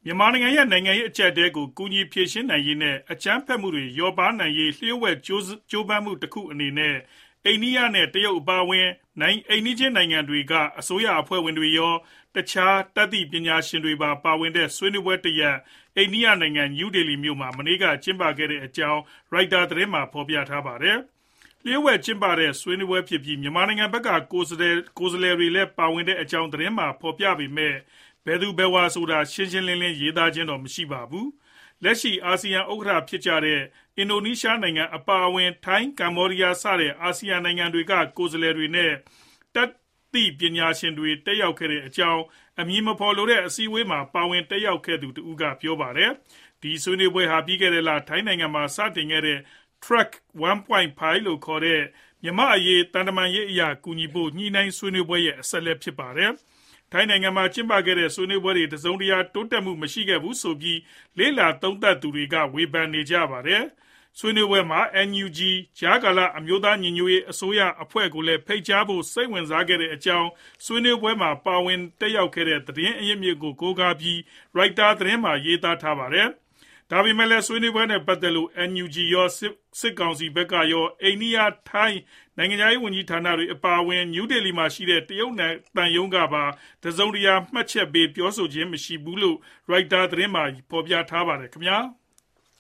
မြန်မာနိုင်ငံရဲ့နိုင်ငံရေးအကျပ်အတည်းကိုကူညီဖြေရှင်းနိုင်ရေးနဲ့အကြမ်းဖက်မှုတွေလျော့ပါးနိုင်ရေးလျှို့ဝှက်ကြိုးပမ်းမှုတစ်ခုအနေနဲ့အိန္ဒိယနဲ့တရုတ်အပါအဝင်အိမ်နီးချင်းနိုင်ငံတွေကအစိုးရအဖွဲ့ဝင်တွေရောတခြားတတ်သိပညာရှင်တွေပါဝင်တဲ့ဆွေးနွေးပွဲတစ်ရပ်အိန္ဒိယနိုင်ငံနယူးဒေလီမြို့မှာမနေ့ကကျင်းပခဲ့တဲ့အကြောင်းရိုက်တာသတင်းမှာဖော်ပြထားပါတယ်လျှို့ဝှက်ကျင်းပတဲ့ဆွေးနွေးပွဲဖြစ်ပြီးမြန်မာနိုင်ငံဘက်ကကိုယ်စားလှယ်တွေလည်းပါဝင်တဲ့အကြောင်းသတင်းမှာဖော်ပြပေမဲ့ဘယ်သူဘယ်ဝါဆိုတာရှင်းရှင်းလင်းလင်းရေးသားခြင်းတော့မရှိပါဘူးလက်ရှိအာဆီယံဥက္ကဋ္ဌဖြစ်ကြတဲ့အင်ဒိုနီးရှားနိုင်ငံအပါအဝင်ထိုင်းကမ္ဘောဒီးယားစတဲ့အာဆီယံနိုင်ငံတွေကကိုယ်စားလှယ်တွေနဲ့တတ်သိပညာရှင်တွေတက်ရောက်ခဲ့တဲ့အကြောင်းအမည်မဖော်လိုတဲ့အစည်းအဝေးမှာပါဝင်တက်ရောက်ခဲ့သူတဦးကပြောပါတယ်ဒီဆွေးနွေးပွဲဟာပြီးခဲ့တဲ့လထိုင်းနိုင်ငံမှာစတင်ခဲ့တဲ့ Track 1.5 လို့ခေါ်တဲ့မြန်မာအရေးတန်တမာရေးအရာကူညီဖို့ညှိနှိုင်းဆွေးနွေးပွဲရဲ့အဆက်လက်ဖြစ်ပါတယ်ထိုင်းနိုင်ငံမှာကျင်းပခဲ့တဲ့ဆွေးနွေးပွဲတွေတစုံတရာတိုးတက်မှုမရှိခဲ့ဘူးဆိုပြီးလေ့လာသုံးသပ်သူတွေကဝေဖန်နေကြပါတယ်ဆွေးနွေးပွဲမှာ NUG ကြားကာလအမျိုးသားညီညွတ်ရေးအစိုးရအဖွဲ့ကိုလည်းဖိတ်ကြားဖို့စိတ်ဝင်စားခဲ့တဲ့အကြောင်းဆွေးနွေးပွဲမှာပါဝင်တက်ရောက်ခဲ့တဲ့သတင်းအရင်းမြစ်ကိုကိုးကားပြီး Reuters သတင်းမှာရေးသားထားပါတယ်ဒါပေမဲ့လည်းဆွေးနွေးပွဲနဲ့ပတ်သက်လို့ NUG ရောစစ်ကောင်စီဘက်ကရောအိန္ဒိယထိုင်းနိုင်ငံခြားရေးဝန်ကြီးဌာနတွေအပါအဝင်နယူးဒေလီမှာရှိတဲ့တရုတ်သံရုံးကပါတစုံတရာမှတ်ချက်ပေးပြောဆိုခြင်းမရှိဘူးလို့ Reuters သတင်းမှာဖော်ပြထားပါတယ်ခင်ဗျာ။